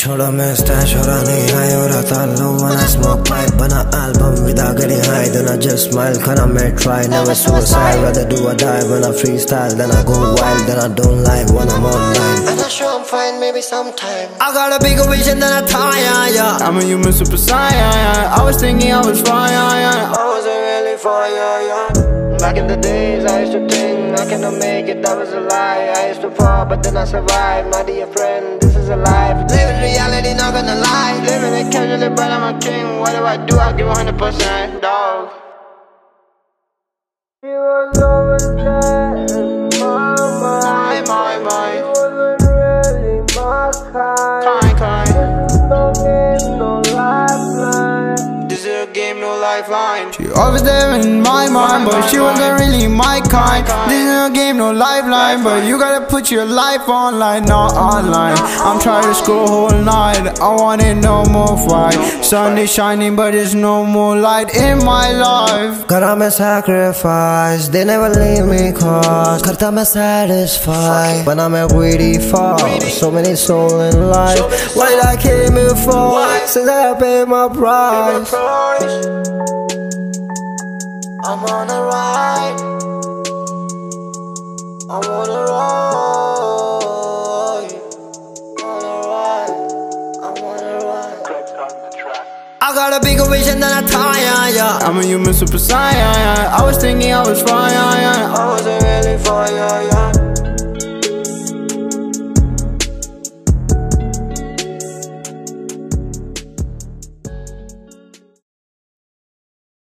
छोड़ो मैं stash हो रहा नहीं high हो रहा था low when I smoke pipe बना album without getting high then I just smile can I may try never suicide rather do or die when I freestyle then I go wild then I don't lie when I'm online and I sure I'm fine maybe sometime I got a bigger vision than I thought yeah I'm a human super saiyan. I was thinking I was fine. I wasn't really fine back in the days I used to think I cannot make it, that was a lie. I used to fall but then I survived. My dear friend, this is a life. Living reality, not gonna lie. Living it casually but I'm a king. What do? I give 100% dog. He was always there in my mind. He wasn't really my kind. This is no game, no lifeline. This is a game, no lifeline. She always there in my mind, but she wasn't really my kind. This is a game, no lifeline, but you gotta put your life online, not online. I'm trying to score whole night, I wanted no more fight. Sun is shining, but there's no more light in my life. Gotta me sacrifice, they never leave me cause Karta me satisfy, but I'm a greedy for so many souls in life. What did I came here for? Since I paid my price I'm on a ride, I'm on a ride, I'm on a ride. I got a bigger vision than I thought, yeah. I'm a human super saiyan. I was thinking I was fine. I wasn't really fine, yeah.